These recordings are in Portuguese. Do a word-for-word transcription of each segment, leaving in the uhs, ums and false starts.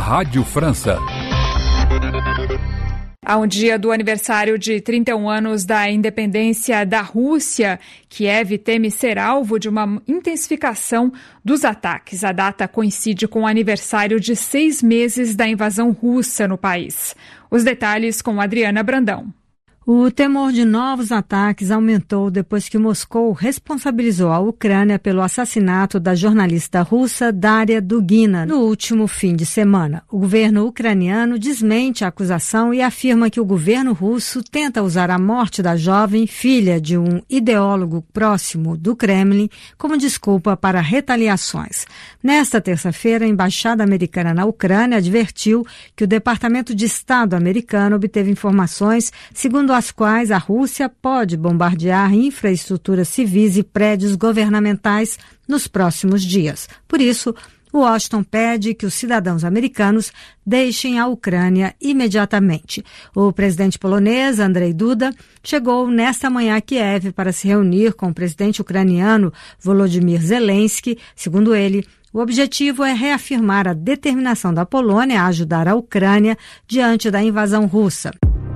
Rádio França. Há um dia do aniversário de trinta e um anos da independência da Rússia, Kiev teme ser alvo de uma intensificação dos ataques. A data coincide com o aniversário de seis meses da invasão russa no país. Os detalhes com Adriana Brandão. O temor de novos ataques aumentou depois que Moscou responsabilizou a Ucrânia pelo assassinato da jornalista russa Daria Dugina no último fim de semana. O governo ucraniano desmente a acusação e afirma que o governo russo tenta usar a morte da jovem filha de um ideólogo próximo do Kremlin como desculpa para retaliações. Nesta terça-feira, a embaixada americana na Ucrânia advertiu que o Departamento de Estado americano obteve informações segundo as quais a Rússia pode bombardear infraestruturas civis e prédios governamentais nos próximos dias. Por isso, Washington pede que os cidadãos americanos deixem a Ucrânia imediatamente. O presidente polonês, Andrzej Duda, chegou nesta manhã a Kiev para se reunir com o presidente ucraniano Volodymyr Zelensky. Segundo ele, o objetivo é reafirmar a determinação da Polônia a ajudar a Ucrânia diante da invasão russa.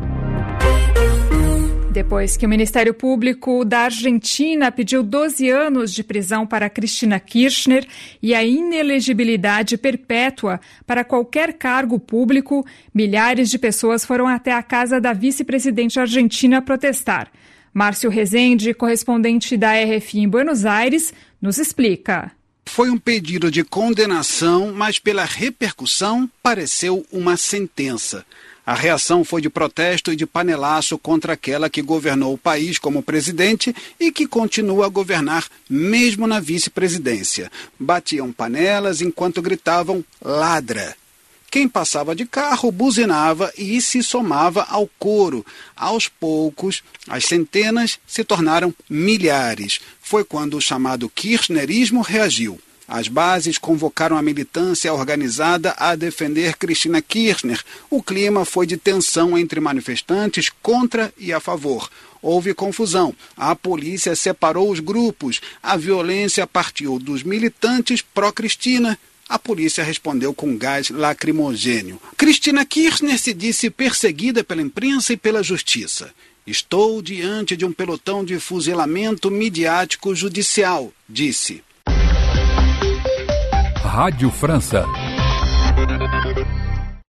Depois que o Ministério Público da Argentina pediu doze anos de prisão para Cristina Kirchner e a inelegibilidade perpétua para qualquer cargo público, milhares de pessoas foram até a casa da vice-presidente argentina protestar. Márcio Rezende, correspondente da R F I em Buenos Aires, nos explica. Foi um pedido de condenação, mas pela repercussão pareceu uma sentença. A reação foi de protesto e de panelaço contra aquela que governou o país como presidente e que continua a governar mesmo na vice-presidência. Batiam panelas enquanto gritavam "ladra". Quem passava de carro buzinava e se somava ao coro. Aos poucos, as centenas se tornaram milhares. Foi quando o chamado kirchnerismo reagiu. As bases convocaram a militância organizada a defender Cristina Kirchner. O clima foi de tensão entre manifestantes contra e a favor. Houve confusão. A polícia separou os grupos. A violência partiu dos militantes pró-Cristina. A polícia respondeu com gás lacrimogênio. Cristina Kirchner se disse perseguida pela imprensa e pela justiça. "Estou diante de um pelotão de fuzilamento midiático judicial", disse. Rádio França.